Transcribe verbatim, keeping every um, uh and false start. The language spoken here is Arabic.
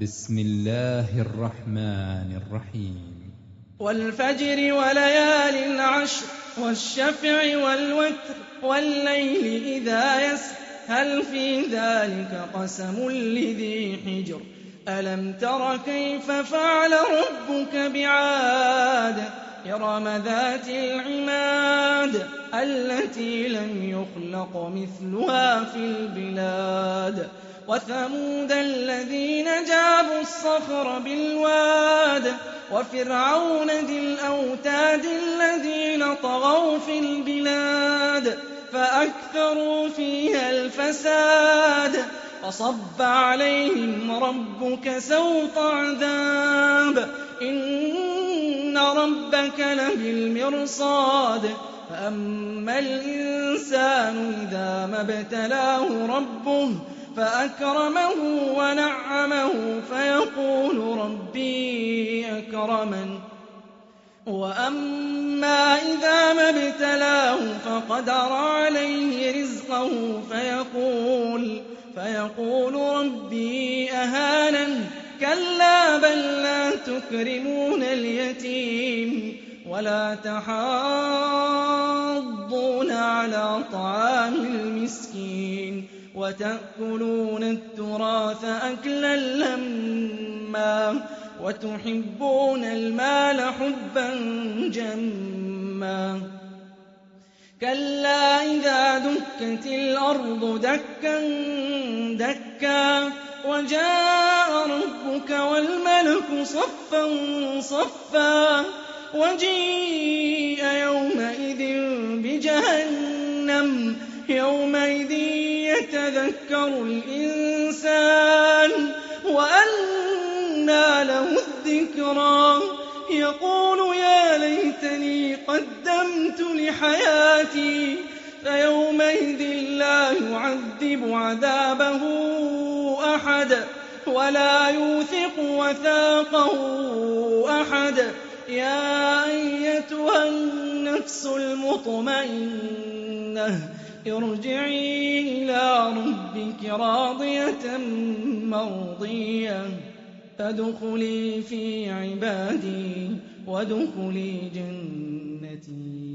بسم الله الرحمن الرحيم والفجر وليال عشر والشفع والوتر والليل إذا يسر هل في ذلك قسم لذي حجر ألم تر كيف فعل ربك بعاد إرم ذات العماد التي لم يخلق مثلها في البلاد وثمود الذين جابوا الصخر بالواد وفرعون ذي الأوتاد الذين طغوا في البلاد فأكثروا فيها الفساد فصب عليهم ربك سوط عذاب إن ربك لبالمرصاد فأما الإنسان إذا ما ابتلاه ربه فأكرمه ونعمه فيقول ربي أكرمن وأما إذا ما ابتلاه فقدر عليه رزقه فيقول فيقول ربي أهانن كلا بل لا تكرمون اليتيم ولا تحاضون على طعام المسكين وتأكلون التراث أكلا لما وتحبون المال حبا جما كلا إذا دكت الأرض دكا دكا وجاء ربك والملك صفا صفا وجيء يومئذ بجهنم يومئذ يتذكر الإنسان وأنى له الذكرى يقول يا ليتني قدمت لحياتي فيومئذ لا يعذب عذابه أحد ولا يوثق وثاقه أحد يا أيتها النفس المطمئنة ارجعي إلى ربك راضية مرضية فادخلي في عبادي وادخلي جنتي.